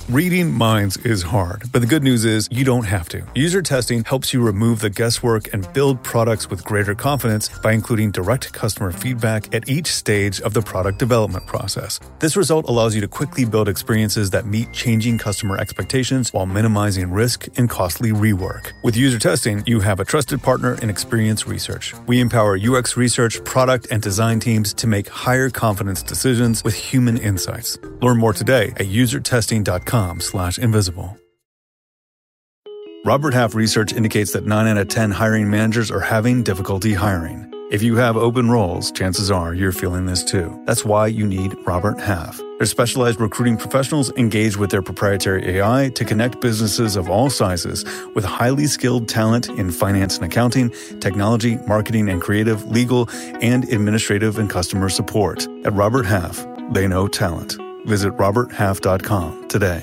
Reading minds is hard, but the good news is you don't have to. User testing helps you remove the guesswork and build products with greater confidence by including direct customer feedback at each stage of the product development process. This result allows you to quickly build experiences that meet changing customer expectations while minimizing risk and costly rework. With user testing, you have a trusted partner in Experience Research. We empower UX research, product, and design teams to make higher confidence decisions with human insights. Learn more today at usertesting.com/invisible. Robert Half research indicates that 9 out of 10 hiring managers are having difficulty hiring. If you have open roles, chances are you're feeling this too. That's why you need Robert Half. Their specialized recruiting professionals engage with their proprietary AI to connect businesses of all sizes with highly skilled talent in finance and accounting, technology, marketing and creative, legal, and administrative and customer support. At Robert Half, they know talent. Visit roberthalf.com today.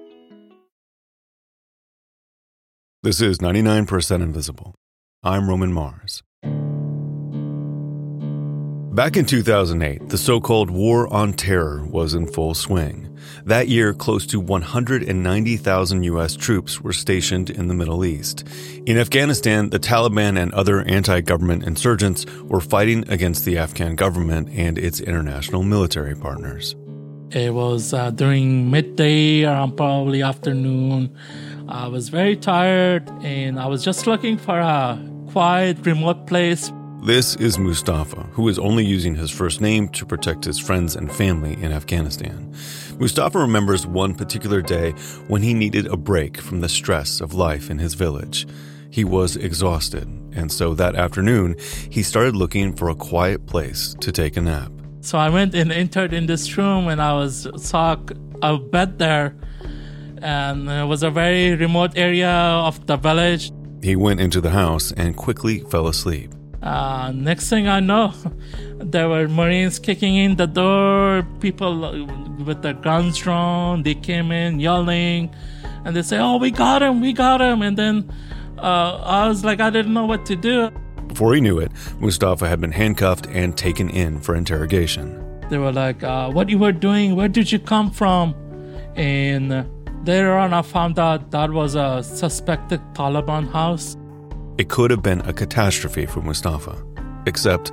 This is 99% Invisible. I'm Roman Mars. Back in 2008, the so-called War on Terror was in full swing. That year, close to 190,000 U.S. troops were stationed in the Middle East. In Afghanistan, the Taliban and other anti-government insurgents were fighting against the Afghan government and its international military partners. It was during midday, around probably afternoon. I was very tired, and I was just looking for a quiet, remote place. This is Mustafa, who is only using his first name to protect his friends and family in Afghanistan. Mustafa remembers one particular day when he needed a break from the stress of life in his village. He was exhausted, and so that afternoon, he started looking for a quiet place to take a nap. So I went and entered in this room, and I saw a bed there, and it was a very remote area of the village. He went into the house and quickly fell asleep. Next thing I know, there were Marines kicking in the door, people with their guns drawn. They came in yelling, and they say, "Oh, we got him. And then I was like, I didn't know what to do. Before he knew it, Mustafa had been handcuffed and taken in for interrogation. They were like, what you were doing? Where did you come from? And later on, I found out that was a suspected Taliban house. It could have been a catastrophe for Mustafa, except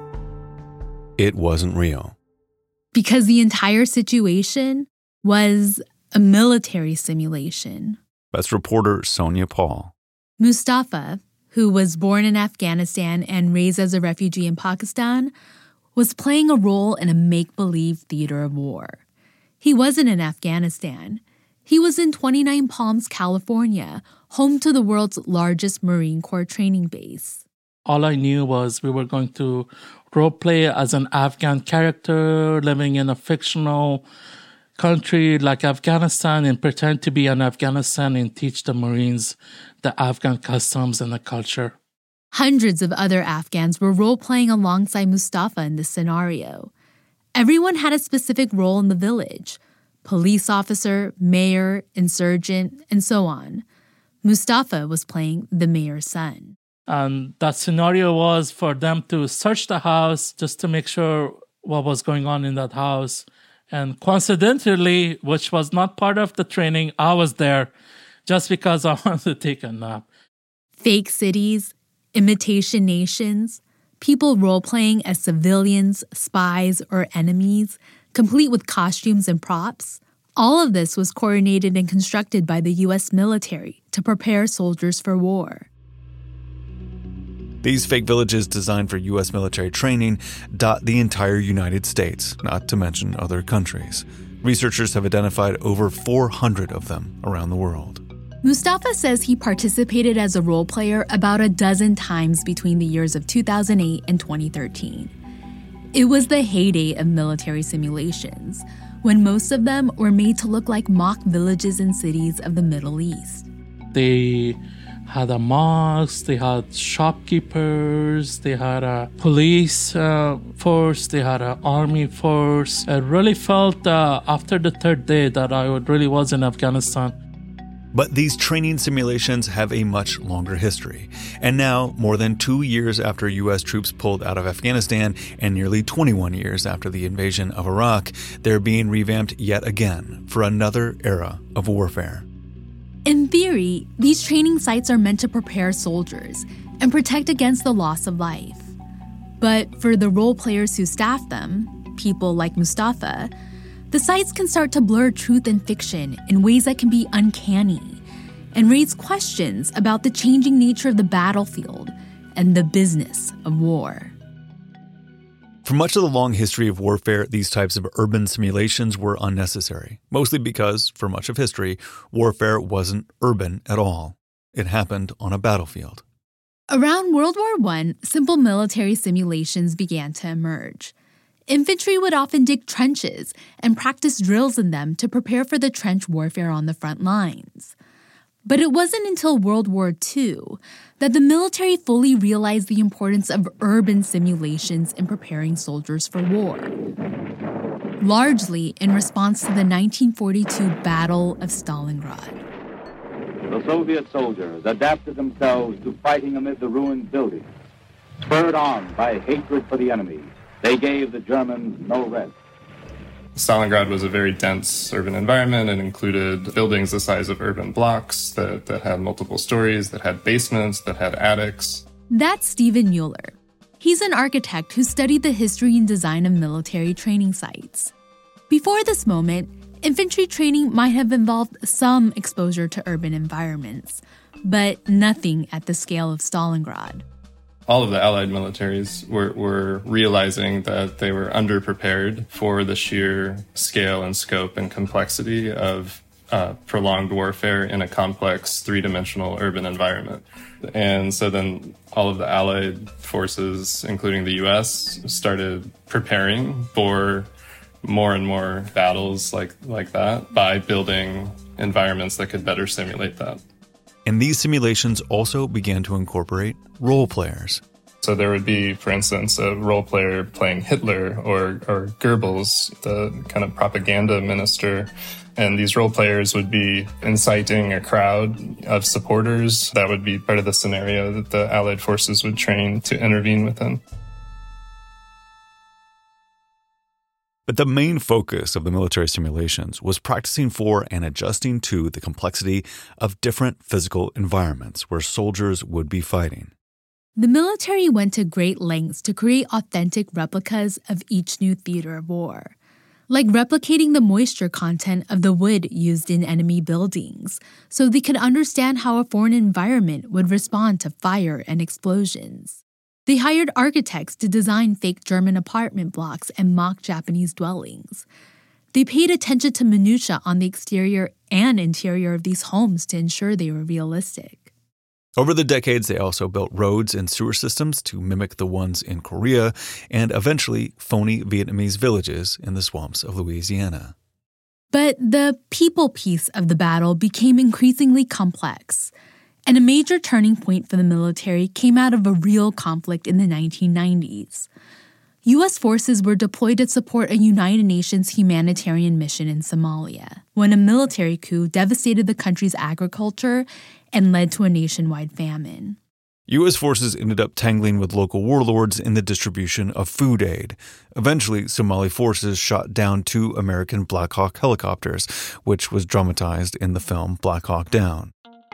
it wasn't real. Because the entire situation was a military simulation. That's reporter Sonia Paul. Mustafa, who was born in Afghanistan and raised as a refugee in Pakistan, was playing a role in a make-believe theater of war. He wasn't in Afghanistan. He was in 29 Palms, California, home to the world's largest Marine Corps training base. All I knew was we were going to role-play as an Afghan character living in a fictional country like Afghanistan and pretend to be in Afghanistan and teach the Marines the Afghan customs and the culture. Hundreds of other Afghans were role-playing alongside Mustafa in this scenario. Everyone had a specific role in the village: police officer, mayor, insurgent, and so on. Mustafa was playing the mayor's son. And that scenario was for them to search the house just to make sure what was going on in that house. And coincidentally, which was not part of the training, I was there just because I wanted to take a nap. Fake cities, imitation nations, people role-playing as civilians, spies, or enemies, complete with costumes and props. All of this was coordinated and constructed by the U.S. military to prepare soldiers for war. These fake villages designed for U.S. military training dot the entire United States, not to mention other countries. Researchers have identified over 400 of them around the world. Mustafa says he participated as a role player about a dozen times between the years of 2008 and 2013. It was the heyday of military simulations, when most of them were made to look like mock villages and cities of the Middle East. They had a mosque, they had shopkeepers, they had a police force, they had an army force. I really felt after the third day that I really was in Afghanistan. But these training simulations have a much longer history. And now, more than 2 years after U.S. troops pulled out of Afghanistan and nearly 21 years after the invasion of Iraq, they're being revamped yet again for another era of warfare. In theory, these training sites are meant to prepare soldiers and protect against the loss of life. But for the role players who staff them, people like Mustafa, the sites can start to blur truth and fiction in ways that can be uncanny and raise questions about the changing nature of the battlefield and the business of war. For much of the long history of warfare, these types of urban simulations were unnecessary, mostly because, for much of history, warfare wasn't urban at all. It happened on a battlefield. Around World War I, simple military simulations began to emerge. Infantry would often dig trenches and practice drills in them to prepare for the trench warfare on the front lines. But it wasn't until World War II that the military fully realized the importance of urban simulations in preparing soldiers for war, largely in response to the 1942 Battle of Stalingrad. The Soviet soldiers adapted themselves to fighting amid the ruined buildings. Spurred on by hatred for the enemy, they gave the Germans no rest. Stalingrad was a very dense urban environment. It included buildings the size of urban blocks that had multiple stories, that had basements, that had attics. That's Stephen Mueller. He's an architect who studied the history and design of military training sites. Before this moment, infantry training might have involved some exposure to urban environments, but nothing at the scale of Stalingrad. All of the Allied militaries were realizing that they were underprepared for the sheer scale and scope and complexity of prolonged warfare in a complex three-dimensional urban environment. And so then all of the Allied forces, including the U.S., started preparing for more and more battles like that by building environments that could better simulate that. And these simulations also began to incorporate role players. So there would be, for instance, a role player playing Hitler or Goebbels, the kind of propaganda minister. And these role players would be inciting a crowd of supporters. That would be part of the scenario that the Allied forces would train to intervene within. But the main focus of the military simulations was practicing for and adjusting to the complexity of different physical environments where soldiers would be fighting. The military went to great lengths to create authentic replicas of each new theater of war, like replicating the moisture content of the wood used in enemy buildings, so they could understand how a foreign environment would respond to fire and explosions. They hired architects to design fake German apartment blocks and mock Japanese dwellings. They paid attention to minutiae on the exterior and interior of these homes to ensure they were realistic. Over the decades, they also built roads and sewer systems to mimic the ones in Korea and eventually phony Vietnamese villages in the swamps of Louisiana. But the people piece of the battle became increasingly complex. And a major turning point for the military came out of a real conflict in the 1990s. U.S. forces were deployed to support a United Nations humanitarian mission in Somalia when a military coup devastated the country's agriculture and led to a nationwide famine. U.S. forces ended up tangling with local warlords in the distribution of food aid. Eventually, Somali forces shot down 2 American Black Hawk helicopters, which was dramatized in the film Black Hawk Down.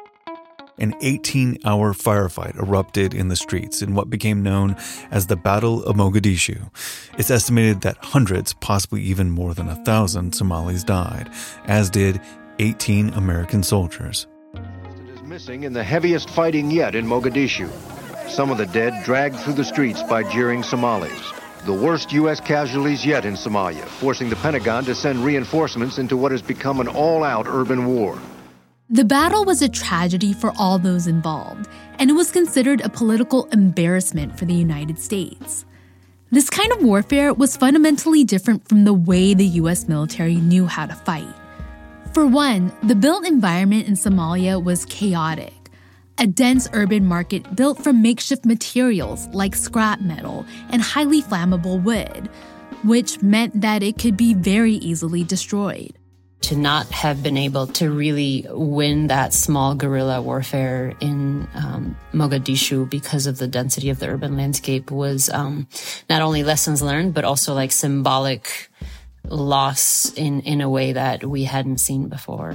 An 18-hour firefight erupted in the streets in what became known as the Battle of Mogadishu. It's estimated that hundreds, possibly even more than 1,000 Somalis died, as did 18 American soldiers. It is missing in the heaviest fighting yet in Mogadishu. Some of the dead dragged through the streets by jeering Somalis. The worst U.S. casualties yet in Somalia, forcing the Pentagon to send reinforcements into what has become an all-out urban war. The battle was a tragedy for all those involved, and it was considered a political embarrassment for the United States. This kind of warfare was fundamentally different from the way the U.S. military knew how to fight. For one, the built environment in Somalia was chaotic. A dense urban market built from makeshift materials like scrap metal and highly flammable wood, which meant that it could be very easily destroyed. to not have been able to really win that small guerrilla warfare in Mogadishu because of the density of the urban landscape was not only lessons learned, but also like symbolic loss in a way that we hadn't seen before.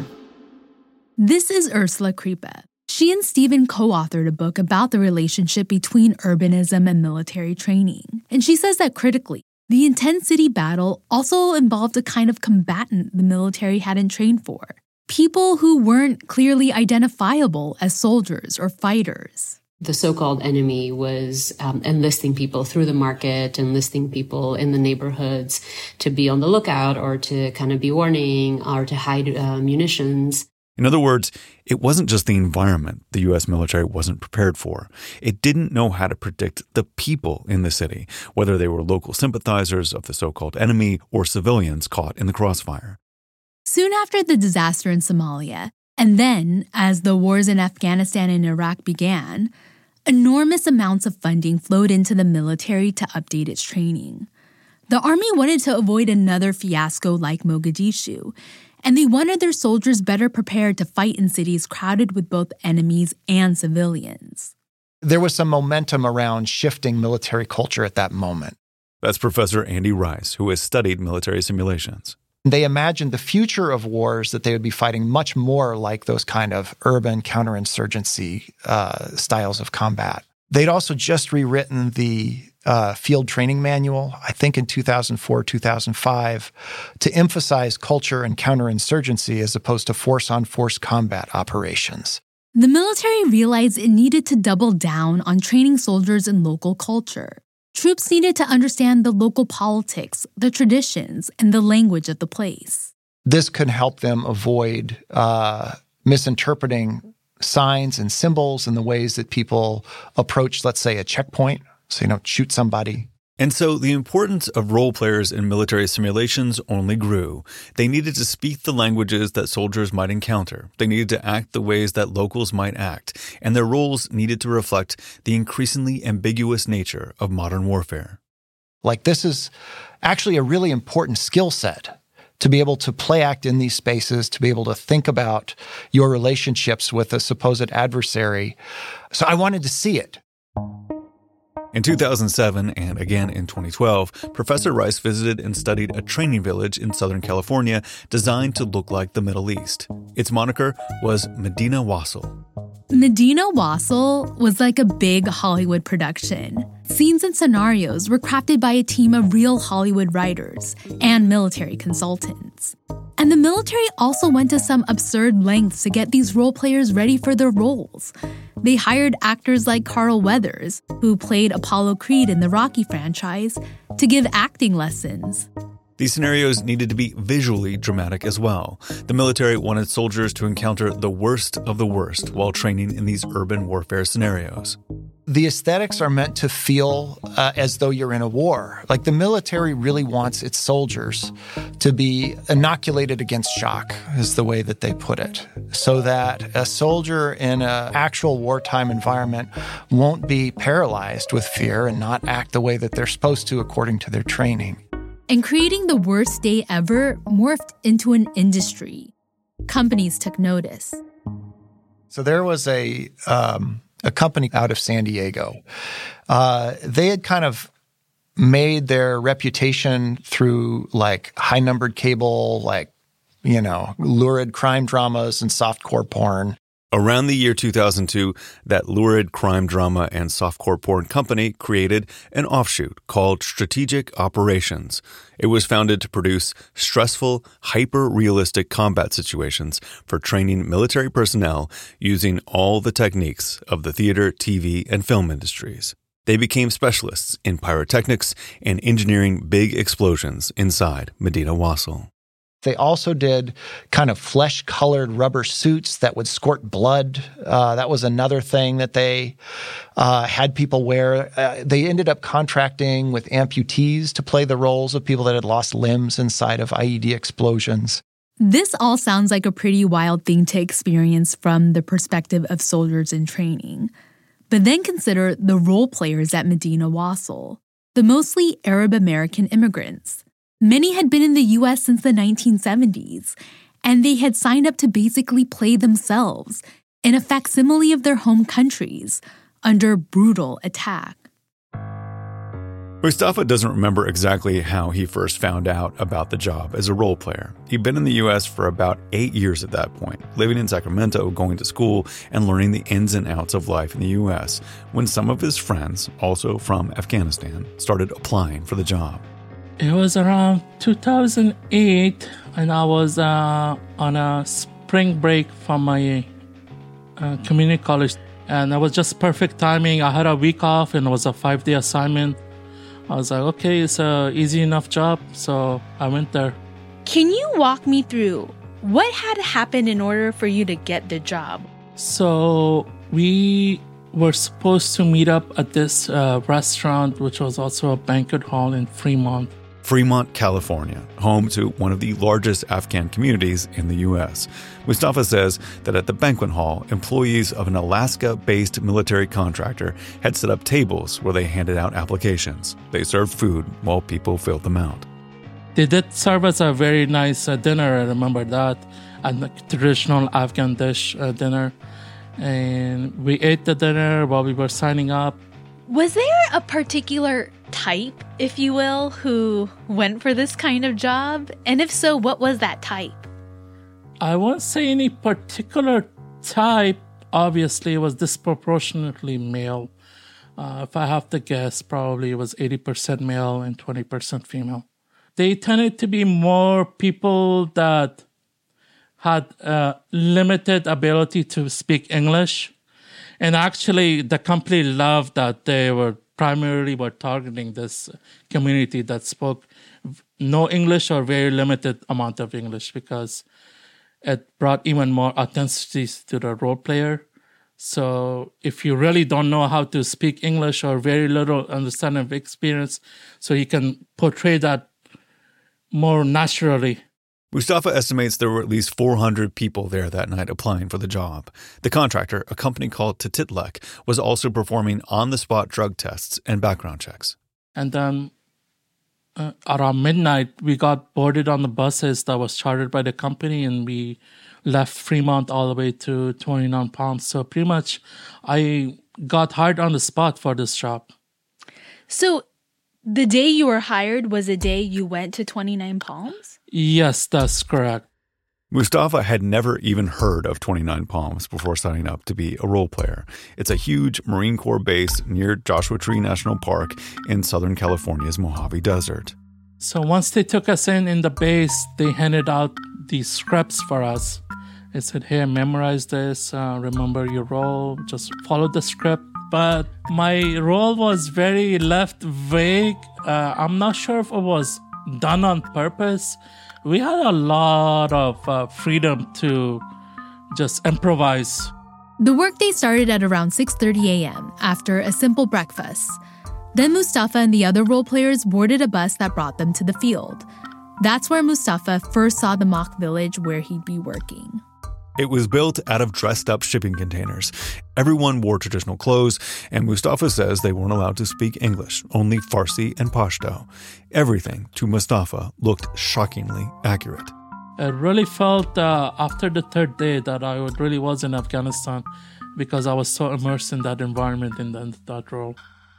This is Ursula Kriepe. She and Stephen co-authored a book about the relationship between urbanism and military training. And she says that critically, the intense city battle also involved a kind of combatant the military hadn't trained for. People who weren't clearly identifiable as soldiers or fighters. The so-called enemy was enlisting people through the market, enlisting people in the neighborhoods to be on the lookout or to kind of be warning or to hide munitions. In other words, it wasn't just the environment the U.S. military wasn't prepared for. It didn't know how to predict the people in the city, whether they were local sympathizers of the so-called enemy or civilians caught in the crossfire. Soon after the disaster in Somalia, and then as the wars in Afghanistan and Iraq began, enormous amounts of funding flowed into the military to update its training. The army wanted to avoid another fiasco like Mogadishu, and they wanted their soldiers better prepared to fight in cities crowded with both enemies and civilians. There was some momentum around shifting military culture at that moment. That's Professor Andy Rice, who has studied military simulations. They imagined the future of wars that they would be fighting much more like those kind of urban counterinsurgency styles of combat. They'd also just rewritten the field training manual, I think in 2004, 2005, to emphasize culture and counterinsurgency as opposed to force-on-force combat operations. The military realized it needed to double down on training soldiers in local culture. Troops needed to understand the local politics, the traditions, and the language of the place. This could help them avoid misinterpreting signs and symbols and the ways that people approach, let's say, a checkpoint, so you don't shoot somebody. And so the importance of role players in military simulations only grew. They needed to speak the languages that soldiers might encounter. They needed to act the ways that locals might act. And their roles needed to reflect the increasingly ambiguous nature of modern warfare. Like, this is actually a really important skill set, to be able to play act in these spaces, to be able to think about your relationships with a supposed adversary. So I wanted to see it. In 2007 and again in 2012, Professor Rice visited and studied a training village in Southern California designed to look like the Middle East. Its moniker was Medina Wasl. Medina Wasl was like a big Hollywood production. Scenes and scenarios were crafted by a team of real Hollywood writers and military consultants. And the military also went to some absurd lengths to get these role players ready for their roles. They hired actors like Carl Weathers, who played Apollo Creed in the Rocky franchise, to give acting lessons. These scenarios needed to be visually dramatic as well. The military wanted soldiers to encounter the worst of the worst while training in these urban warfare scenarios. The aesthetics are meant to feel as though you're in a war. Like, the military really wants its soldiers to be inoculated against shock, is the way that they put it, so that a soldier in an actual wartime environment won't be paralyzed with fear and not act the way that they're supposed to according to their training. And creating the worst day ever morphed into an industry. Companies took notice. So there was a company out of San Diego. They had kind of made their reputation through like high-numbered cable, like, you know, lurid crime dramas and softcore porn. Around the year 2002, that lurid crime drama and softcore porn company created an offshoot called Strategic Operations. It was founded to produce stressful, hyper-realistic combat situations for training military personnel using all the techniques of the theater, TV, and film industries. They became specialists in pyrotechnics and engineering big explosions inside Medina Wasl. They also did kind of flesh-colored rubber suits that would squirt blood. That was another thing that they had people wear. They ended up contracting with amputees to play the roles of people that had lost limbs inside of IED explosions. This all sounds like a pretty wild thing to experience from the perspective of soldiers in training. But then consider the role players at Medina Wasl, the mostly Arab American immigrants. Many had been in the U.S. since the 1970s, and they had signed up to basically play themselves in a facsimile of their home countries under brutal attack. Mustafa doesn't remember exactly how he first found out about the job as a role player. He'd been in the U.S. for about 8 years at that point, living in Sacramento, going to school, and learning the ins and outs of life in the U.S., when some of his friends, also from Afghanistan, started applying for the job. It was around 2008, and I was on a spring break from my community college, and it was just perfect timing. I had a week off, and it was a 5-day assignment. I was like, okay, it's a easy enough job, so I went there. Can you walk me through what had happened in order for you to get the job? So we were supposed to meet up at this restaurant, which was also a banquet hall in Fremont. Fremont, California, home to one of the largest Afghan communities in the U.S. Mustafa says that at the banquet hall, employees of an Alaska-based military contractor had set up tables where they handed out applications. They served food while people filled them out. They did serve us a very nice dinner, I remember that, a traditional Afghan dish dinner. And we ate the dinner while we were signing up. Was there a particular type, if you will, who went for this kind of job? And if so, what was that type? I won't say any particular type. Obviously, it was disproportionately male. If I have to guess, probably it was 80% male and 20% female. They tended to be more people that had limited ability to speak English. And actually, the company loved that they were primarily targeting this community that spoke no English or very limited amount of English, because it brought even more authenticity to the role player. So if you really don't know how to speak English or very little understanding of experience, so you can portray that more naturally. Mustafa estimates there were at least 400 people there that night applying for the job. The contractor, a company called Tatitlek, was also performing on-the-spot drug tests and background checks. And then around midnight, we got boarded on the buses that was chartered by the company, and we left Fremont all the way to 29 Palms. So pretty much I got hired on the spot for this job. So the day you were hired was the day you went to 29 Palms? Yes, that's correct. Mustafa had never even heard of 29 Palms before signing up to be a role player. It's a huge Marine Corps base near Joshua Tree National Park in Southern California's Mojave Desert. So once they took us in the base, they handed out these scripts for us. They said, hey, memorize this, remember your role, just follow the script. But my role was very left vague. I'm not sure if it was done on purpose. We had a lot of freedom to just improvise. The workday started at around 6:30 a.m. after a simple breakfast. Then Mustafa and the other role players boarded a bus that brought them to the field. That's where Mustafa first saw the mock village where he'd be working. It was built out of dressed-up shipping containers. Everyone wore traditional clothes, and Mustafa says they weren't allowed to speak English, only Farsi and Pashto. Everything, to Mustafa, looked shockingly accurate. I really felt after the third day that I really was in Afghanistan, because I was so immersed in that environment, in that role.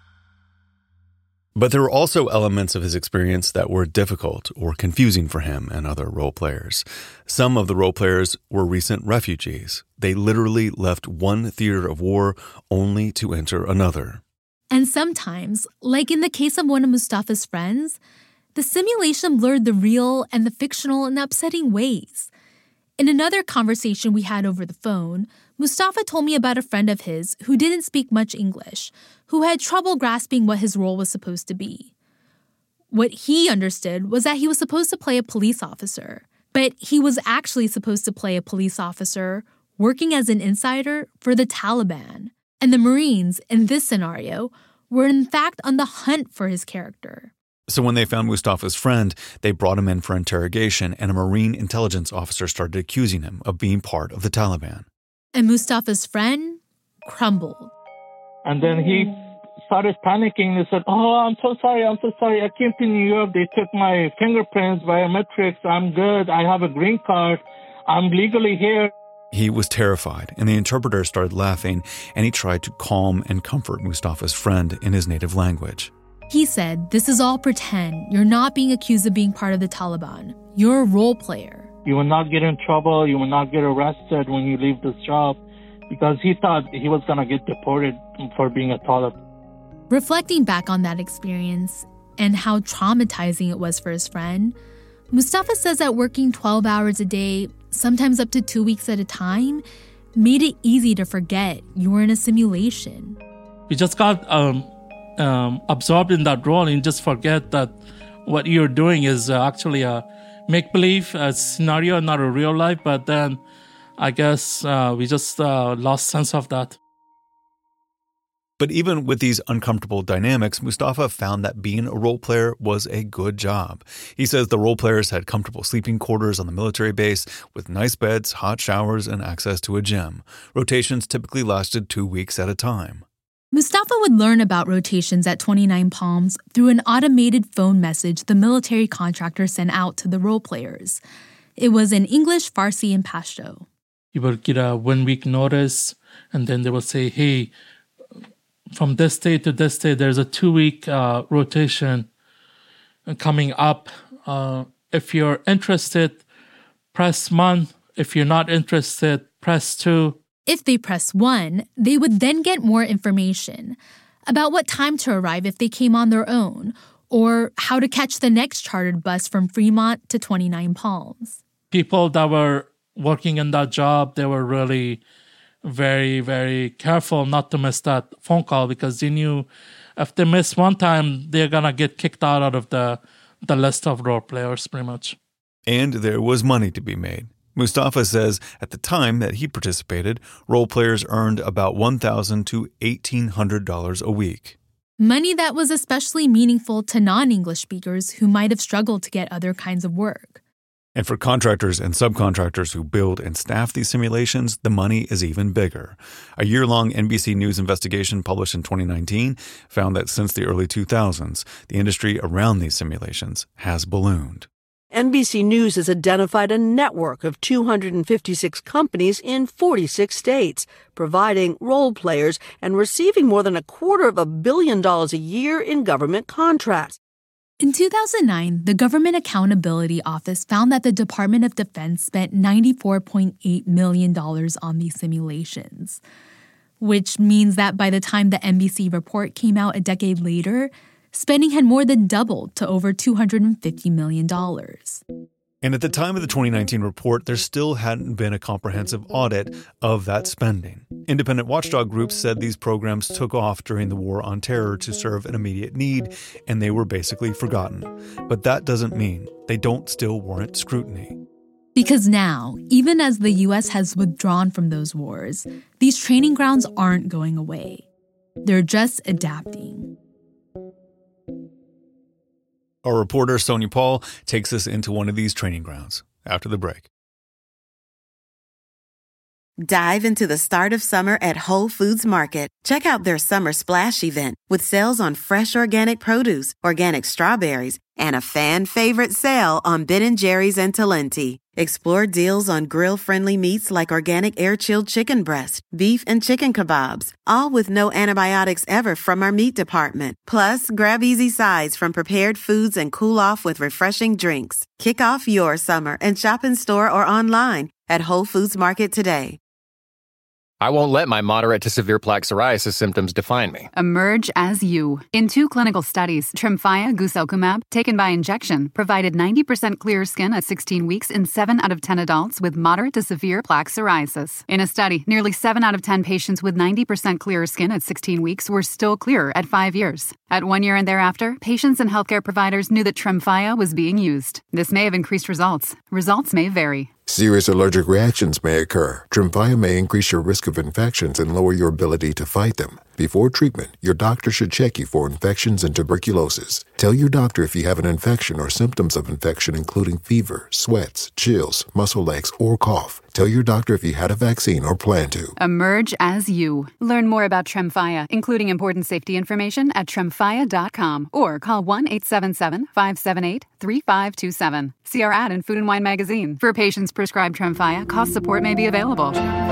But there were also elements of his experience that were difficult or confusing for him and other role players. Some of the role players were recent refugees. They literally left one theater of war only to enter another. And sometimes, like in the case of one of Mustafa's friends, the simulation blurred the real and the fictional in upsetting ways. In another conversation we had over the phone, Mustafa told me about a friend of his who didn't speak much English, who had trouble grasping what his role was supposed to be. What he understood was that he was supposed to play a police officer, but he was actually supposed to play a police officer working as an insider for the Taliban. And the Marines, in this scenario, were in fact on the hunt for his character. So when they found Mustafa's friend, they brought him in for interrogation, and a Marine intelligence officer started accusing him of being part of the Taliban. And Mustafa's friend crumbled. And then he started panicking. He said, oh, I'm so sorry. I came to New York. They took my fingerprints, biometrics. I'm good. I have a green card. I'm legally here. He was terrified, and the interpreter started laughing, and he tried to calm and comfort Mustafa's friend in his native language. He said, "This is all pretend. You're not being accused of being part of the Taliban. You're a role player. You will not get in trouble. You will not get arrested when you leave this job," because he thought he was going to get deported for being a Taliban. Reflecting back on that experience and how traumatizing it was for his friend, Mustafa says that working 12 hours a day, sometimes up to 2 weeks at a time, made it easy to forget you were in a simulation. You just got absorbed in that role and just forget that what you're doing is actually a make-believe scenario, not a real life. But then I guess we just lost sense of that. But even with these uncomfortable dynamics, Mustafa found that being a role player was a good job. He says the role players had comfortable sleeping quarters on the military base with nice beds, hot showers, and access to a gym. Rotations typically lasted 2 weeks at a time. Mustafa would learn about rotations at 29 Palms through an automated phone message the military contractor sent out to the role players. It was in English, Farsi, and Pashto. You will get a 1 week notice, and then they will say, hey, from this day to this day, there's a 2 week rotation coming up. If you're interested, press 1. If you're not interested, press 2. If they press 1, they would then get more information about what time to arrive if they came on their own, or how to catch the next chartered bus from Fremont to 29 Palms. People that were working in that job, they were really very, very careful not to miss that phone call, because they knew if they miss one time, they're going to get kicked out of the list of role players, pretty much. And there was money to be made. Mustafa says at the time that he participated, role players earned about $1,000 to $1,800 a week. Money that was especially meaningful to non-English speakers who might have struggled to get other kinds of work. And for contractors and subcontractors who build and staff these simulations, the money is even bigger. A year-long NBC News investigation published in 2019 found that since the early 2000s, the industry around these simulations has ballooned. NBC News has identified a network of 256 companies in 46 states, providing role players and receiving more than $250 million a year in government contracts. In 2009, the Government Accountability Office found that the Department of Defense spent $94.8 million on these simulations, which means that by the time the NBC report came out a decade later, spending had more than doubled to over $250 million. And at the time of the 2019 report, there still hadn't been a comprehensive audit of that spending. Independent watchdog groups said these programs took off during the War on Terror to serve an immediate need, and they were basically forgotten. But that doesn't mean they don't still warrant scrutiny. Because now, even as the U.S. has withdrawn from those wars, these training grounds aren't going away. They're just adapting. Our reporter, Sonia Paul, takes us into one of these training grounds after the break. Dive into the start of summer at Whole Foods Market. Check out their Summer Splash event with sales on fresh organic produce, organic strawberries, and a fan-favorite sale on Ben & Jerry's and Talenti. Explore deals on grill-friendly meats like organic air-chilled chicken breast, beef and chicken kebabs, all with no antibiotics ever from our meat department. Plus, grab easy sides from prepared foods and cool off with refreshing drinks. Kick off your summer and shop in store or online at Whole Foods Market today. I won't let my moderate to severe plaque psoriasis symptoms define me. Emerge as you. In 2 clinical studies, Tremfya guselkumab, taken by injection, provided 90% clearer skin at 16 weeks in 7 out of 10 adults with moderate to severe plaque psoriasis. In a study, nearly 7 out of 10 patients with 90% clearer skin at 16 weeks were still clearer at 5 years. At 1 year and thereafter, patients and healthcare providers knew that Tremfya was being used. This may have increased results. Results may vary. Serious allergic reactions may occur. Tremfya may increase your risk of infections and lower your ability to fight them. Before treatment, your doctor should check you for infections and tuberculosis. Tell your doctor if you have an infection or symptoms of infection, including fever, sweats, chills, muscle aches, or cough. Tell your doctor if you had a vaccine or plan to. Emerge as you. Learn more about Tremfya, including important safety information at tremfya.com or call 1-877-578-3527. See our ad in Food and Wine magazine. For patients prescribed Tremfya, cost support may be available.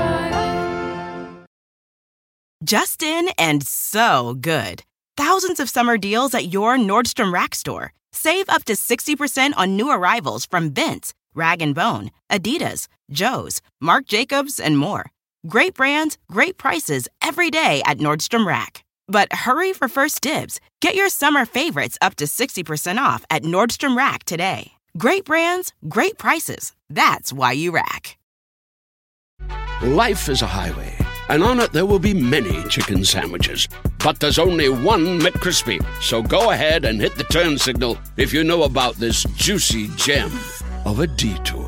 Just in and so good. Thousands of summer deals at your Nordstrom Rack store. Save up to 60% on new arrivals from Vince, Rag & Bone, Adidas, Joe's, Marc Jacobs, and more. Great brands, great prices every day at Nordstrom Rack. But hurry for first dibs. Get your summer favorites up to 60% off at Nordstrom Rack today. Great brands, great prices. That's why you rack. Life is a highway, and on it there will be many chicken sandwiches. But there's only one McCrispy. So go ahead and hit the turn signal if you know about this juicy gem of a detour.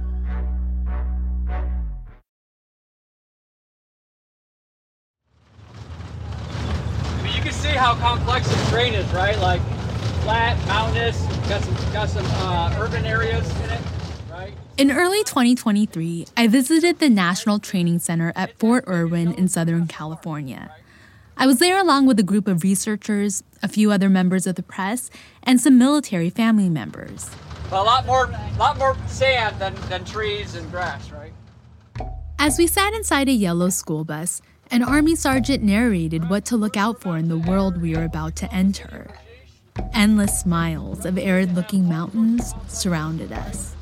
You can see how complex this terrain is, right? Like flat, mountainous, got some urban areas in it, right? In early 2023, I visited the National Training Center at Fort Irwin in Southern California. I was there along with a group of researchers, a few other members of the press, and some military family members. A lot more sand than trees and grass, right? As we sat inside a yellow school bus, an Army sergeant narrated what to look out for in the world we are about to enter. Endless miles of arid-looking mountains surrounded us.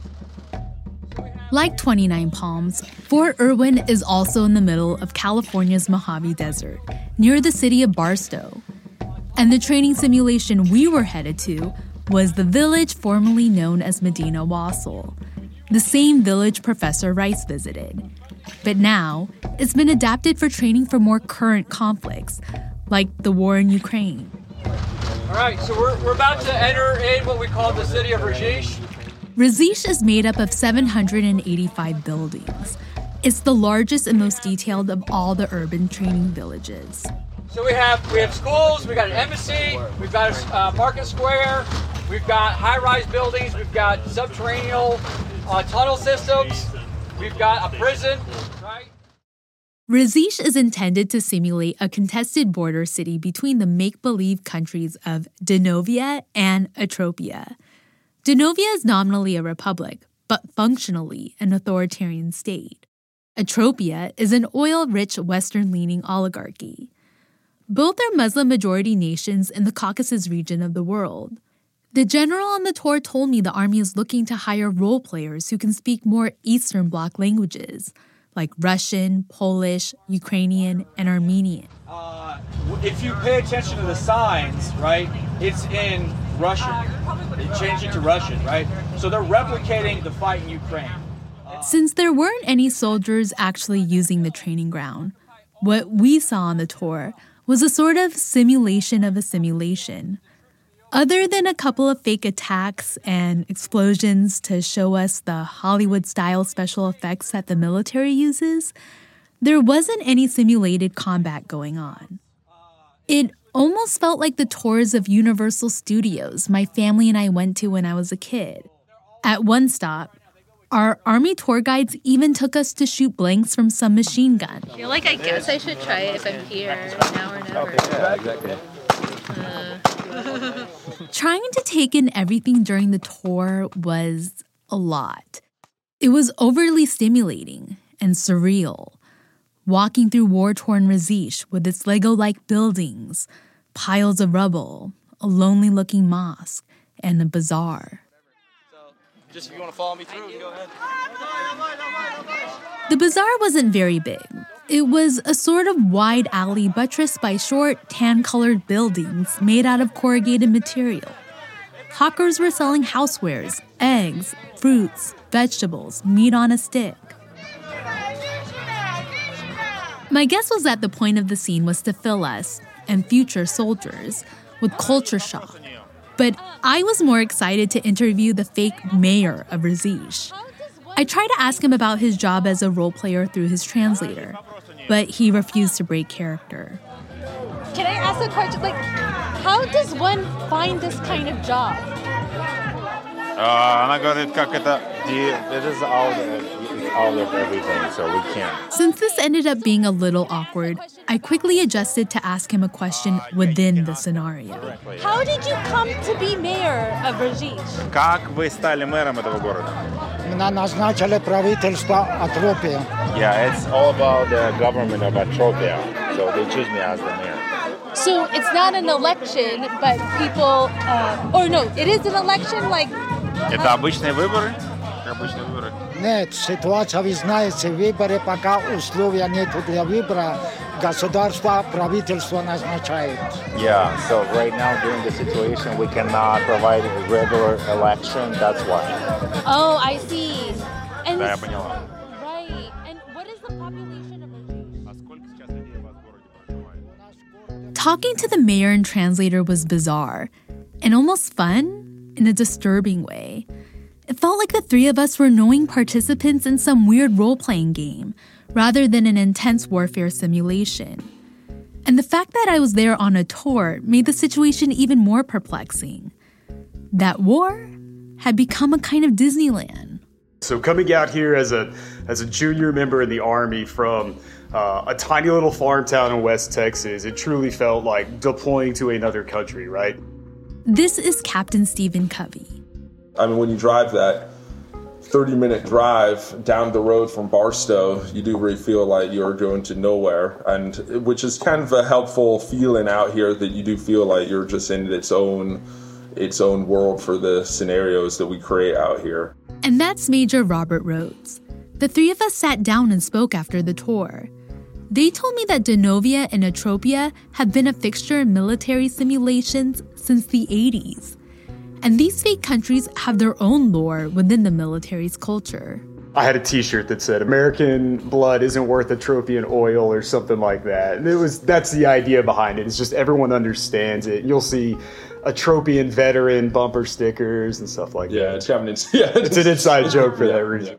Like 29 Palms, Fort Irwin is also in the middle of California's Mojave Desert, near the city of Barstow. And the training simulation we were headed to was the village formerly known as Medina Wasl, the same village Professor Rice visited. But now, it's been adapted for training for more current conflicts, like the war in Ukraine. All right, so we're about to enter in what we call the city of Rajesh. Rajesh is made up of 785 buildings. It's the largest and most detailed of all the urban training villages. So we have schools, we got an embassy, we've got a market square, we've got high-rise buildings, we've got subterranean tunnel systems, we've got a prison, right? Rajesh is intended to simulate a contested border city between the make-believe countries of Denovia and Atropia. Denovia is nominally a republic, but functionally an authoritarian state. Atropia is an oil-rich Western-leaning oligarchy. Both are Muslim-majority nations in the Caucasus region of the world. The general on the tour told me the army is looking to hire role players who can speak more Eastern Bloc languages, like Russian, Polish, Ukrainian, and Armenian. If you pay attention to the signs, right, it's in Russian. They changed it to Russian, right? So they're replicating the fight in Ukraine. Since there weren't any soldiers actually using the training ground, what we saw on the tour was a sort of simulation of a simulation. Other than a couple of fake attacks and explosions to show us the Hollywood-style special effects that the military uses, there wasn't any simulated combat going on. It almost felt like the tours of Universal Studios my family and I went to when I was a kid. At one stop, our Army tour guides even took us to shoot blanks from some machine gun. I feel like I guess I should try it if I'm here, now or never. Yeah, exactly. Trying to take in everything during the tour was a lot. It was overly stimulating and surreal. Walking through war-torn Rajesh with its Lego-like buildings, piles of rubble, a lonely-looking mosque, and a bazaar. Just if you want to follow me through, go ahead. The bazaar wasn't very big. It was a sort of wide alley buttressed by short, tan-colored buildings made out of corrugated material. Hawkers were selling housewares, eggs, fruits, vegetables, meat on a stick. My guess was that the point of the scene was to fill us, and future soldiers, with culture shock. But I was more excited to interview the fake mayor of Rajesh. I tried to ask him about his job as a role player through his translator, but he refused to break character. Can I ask a question? How does one find this kind of job? Она говорит, как это is all out of everything, so we can't. Since this ended up being a little awkward, I quickly adjusted to ask him a question within the scenario. How did you come to be mayor of Rajich? Как вы стали мэром этого города? Меня назначили правительство Атропия. Yeah, it's all about the government of Atropia, so they choose me as the mayor. So it's not an election, but people, or no, it is an election, like... Это обычные выборы? Обычные выборы. Нет, ситуация, вы знаете, выборы, пока условия нету для выбора, государство, правительство назначает. Yeah, so right now during the situation, we cannot provide a regular election, that's why. Oh, I see. And Да, я поняла. right, and what is the population of Rajich? Talking to the mayor and translator was bizarre and almost fun in a disturbing way. It felt like the three of us were knowing participants in some weird role-playing game rather than an intense warfare simulation. And the fact that I was there on a tour made the situation even more perplexing. That war had become a kind of Disneyland. So coming out here as a junior member in the Army from a tiny little farm town in West Texas, it truly felt like deploying to another country, right? This is Captain Stephen Covey. I mean, when you drive that 30-minute drive down the road from Barstow, you do really feel like you're going to nowhere, and which is kind of a helpful feeling out here, that you do feel like you're just in its own world for the scenarios that we create out here. And that's Major Robert Rhodes. The three of us sat down and spoke after the tour. They told me that Denovia and Atropia have been a fixture in military simulations since the 80s. And these fake countries have their own lore within the military's culture. I had a t-shirt that said, American blood isn't worth Atropian oil or something like that. And that's the idea behind it. It's just everyone understands it. You'll see Atropian veteran bumper stickers and stuff like that. It's an inside joke for that reason.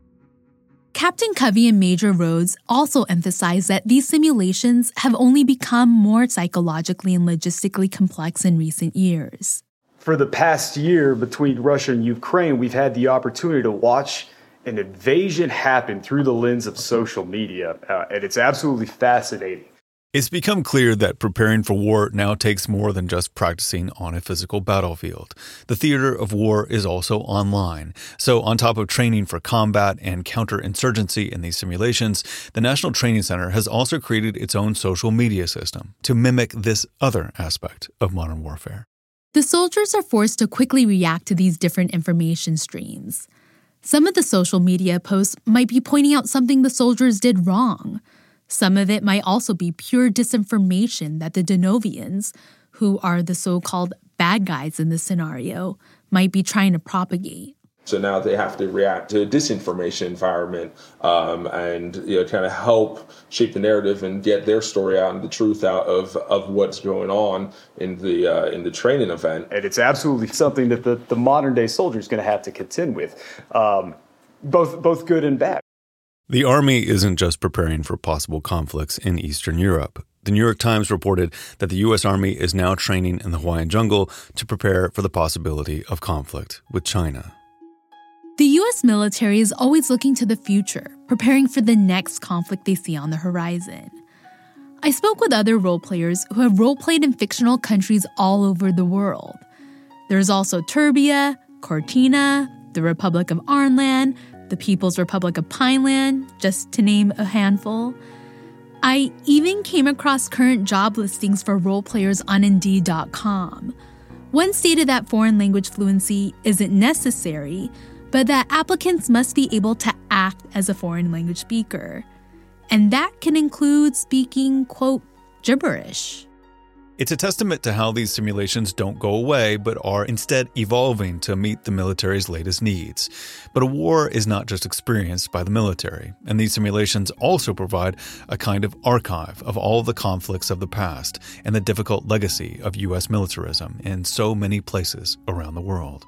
Captain Covey and Major Rhodes also emphasized that these simulations have only become more psychologically and logistically complex in recent years. For the past year between Russia and Ukraine, we've had the opportunity to watch an invasion happen through the lens of social media, and it's absolutely fascinating. It's become clear that preparing for war now takes more than just practicing on a physical battlefield. The theater of war is also online. So on top of training for combat and counterinsurgency in these simulations, the National Training Center has also created its own social media system to mimic this other aspect of modern warfare. The soldiers are forced to quickly react to these different information streams. Some of the social media posts might be pointing out something the soldiers did wrong. Some of it might also be pure disinformation that the Denovians, who are the so-called bad guys in this scenario, might be trying to propagate. So now they have to react to a disinformation environment and kind of help shape the narrative and get their story out and the truth out of what's going on in the training event. And it's absolutely something that the modern day soldier is going to have to contend with, both good and bad. The Army isn't just preparing for possible conflicts in Eastern Europe. The New York Times reported that the U.S. Army is now training in the Hawaiian jungle to prepare for the possibility of conflict with China. The U.S. military is always looking to the future, preparing for the next conflict they see on the horizon. I spoke with other role players who have role-played in fictional countries all over the world. There's also Turbia, Cortina, the Republic of Arnland, the People's Republic of Pineland, just to name a handful. I even came across current job listings for role players on Indeed.com. One stated that foreign language fluency isn't necessary, but that applicants must be able to act as a foreign language speaker. And that can include speaking, quote, gibberish. It's a testament to how these simulations don't go away, but are instead evolving to meet the military's latest needs. But a war is not just experienced by the military, and these simulations also provide a kind of archive of all the conflicts of the past and the difficult legacy of U.S. militarism in so many places around the world.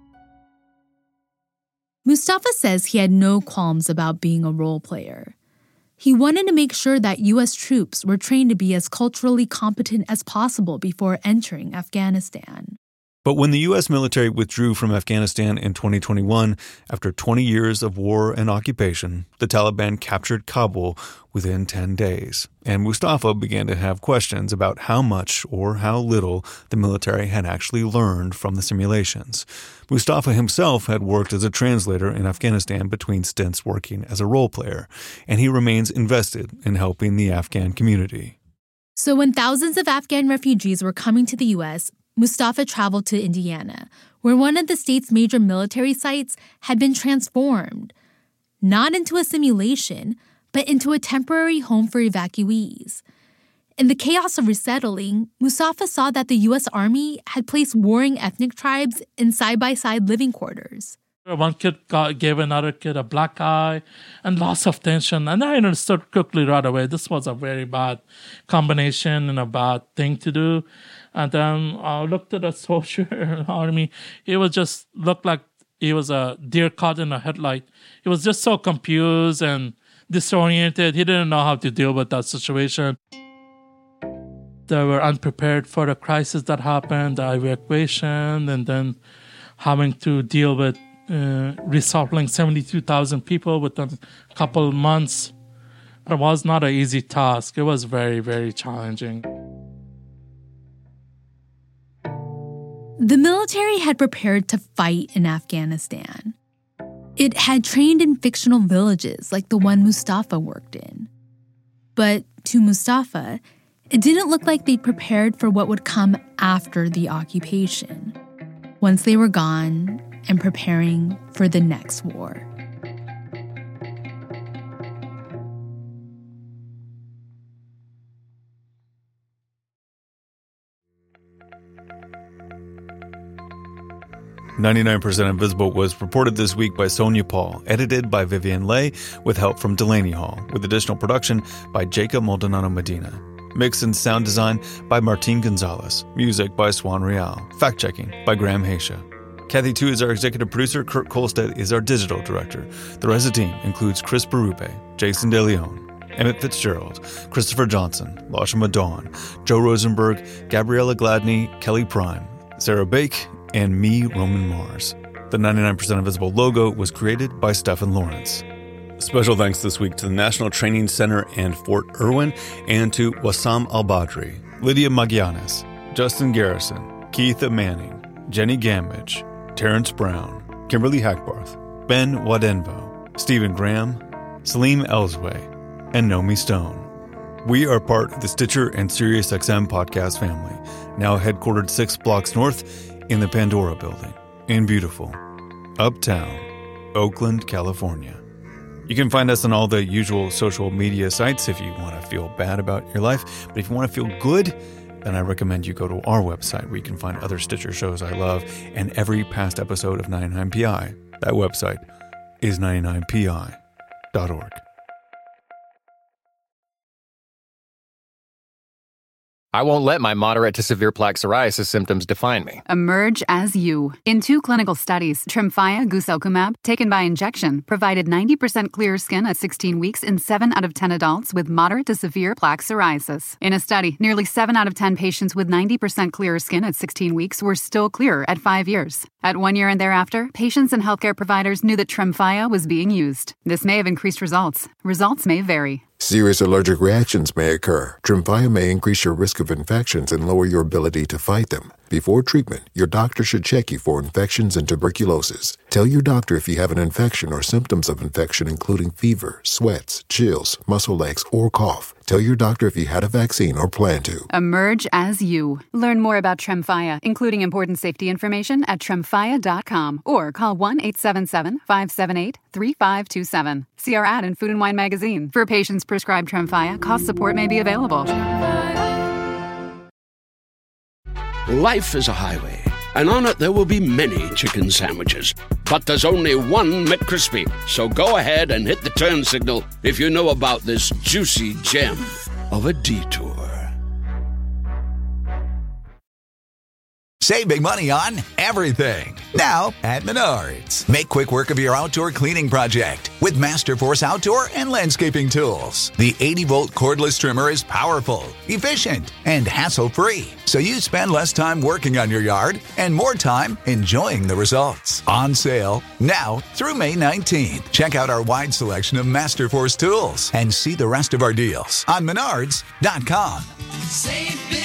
Mustafa says he had no qualms about being a role player. He wanted to make sure that U.S. troops were trained to be as culturally competent as possible before entering Afghanistan. But when the U.S. military withdrew from Afghanistan in 2021, after 20 years of war and occupation, the Taliban captured Kabul within 10 days. And Mustafa began to have questions about how much or how little the military had actually learned from the simulations. Mustafa himself had worked as a translator in Afghanistan between stints working as a role player, and he remains invested in helping the Afghan community. So when thousands of Afghan refugees were coming to the U.S., Mustafa traveled to Indiana, where one of the state's major military sites had been transformed, not into a simulation, but into a temporary home for evacuees. In the chaos of resettling, Mustafa saw that the U.S. Army had placed warring ethnic tribes in side-by-side living quarters. One kid gave another kid a black eye and lots of tension. And I understood quickly right away this was a very bad combination and a bad thing to do. And then I looked at the soldier army. He was just looked like he was a deer caught in a headlight. He was just so confused and disoriented. He didn't know how to deal with that situation. They were unprepared for the crisis that happened, the evacuation, and then having to deal with resettling 72,000 people within a couple of months. It was not an easy task. It was very, very challenging. The military had prepared to fight in Afghanistan. It had trained in fictional villages like the one Mustafa worked in. But to Mustafa, it didn't look like they'd prepared for what would come after the occupation, once they were gone and preparing for the next war. "99% Invisible" was reported this week by Sonia Paul, edited by Vivian Leigh, with help from Delaney Hall, with additional production by Jacob Maldonado Medina. Mix and sound design by Martin Gonzalez. Music by Swan Real. Fact-checking by Graham Haysha. Kathy Tu is our executive producer. Kurt Kolstedt is our digital director. The rest of the team includes Chris Berube, Jason DeLeon, Emmett Fitzgerald, Christopher Johnson, Lashima Dawn, Joe Rosenberg, Gabriella Gladney, Kelly Prime, Sarah Bake, and me, Roman Mars. The 99% Invisible logo was created by Stephen Lawrence. Special thanks this week to the National Training Center and Fort Irwin, and to Wassam Al-Badri, Lydia Magianis, Justin Garrison, Keitha Manning, Jenny Gamage, Terrence Brown, Kimberly Hackbarth, Ben Wadenvo, Stephen Graham, Salim Elsway, and Nomi Stone. We are part of the Stitcher and SiriusXM podcast family, now headquartered 6 blocks north in the Pandora Building in beautiful Uptown, Oakland, California. You can find us on all the usual social media sites if you want to feel bad about your life. But if you want to feel good, then I recommend you go to our website where you can find other Stitcher shows I love and every past episode of 99PI. That website is 99pi.org. I won't let my moderate to severe plaque psoriasis symptoms define me. Emerge as you. In 2 clinical studies, Tremfya guselkumab, taken by injection, provided 90% clearer skin at 16 weeks in 7 out of 10 adults with moderate to severe plaque psoriasis. In a study, nearly 7 out of 10 patients with 90% clearer skin at 16 weeks were still clearer at 5 years. At 1 year and thereafter, patients and healthcare providers knew that Tremfya was being used. This may have increased results. Results may vary. Serious allergic reactions may occur. Tremfya may increase your risk of infections and lower your ability to fight them. Before treatment, your doctor should check you for infections and tuberculosis. Tell your doctor if you have an infection or symptoms of infection, including fever, sweats, chills, muscle aches, or cough. Tell your doctor if you had a vaccine or plan to. Emerge as you. Learn more about Tremfya, including important safety information at tremfya.com or call 1-877-578-3527. See our ad in Food & Wine magazine. For patients prescribed Tremfya, cost support may be available. Life is a highway, and on it there will be many chicken sandwiches. But there's only one McCrispy. So go ahead and hit the turn signal if you know about this juicy gem of a detour. Save big money on everything. Now at Menards. Make quick work of your outdoor cleaning project with Masterforce outdoor and landscaping tools. The 80-volt cordless trimmer is powerful, efficient, and hassle-free. So you spend less time working on your yard and more time enjoying the results. On sale now through May 19th. Check out our wide selection of Masterforce tools and see the rest of our deals on Menards.com. Save big